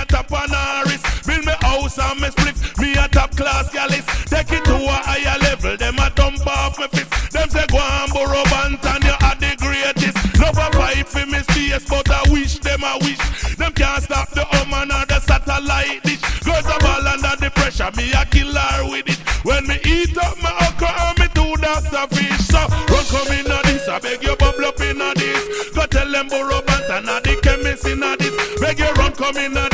top on Harris. Build me house and me split. Me a top class gallus. Take it to a higher level. Them a dump off me fist. Them say go and borrow Banton, you are the greatest. Love a fight for me space, but I wish them a wish. Them can't stop the woman or the satellite dish. Girls a ball under the pressure, me a kill her with it. When me eat up my okra, me do Dr. Fish. So run come in a this, I beg you bubble up in a this. Go tell them borrow Banton, the chemist in a this. Beg you run come in a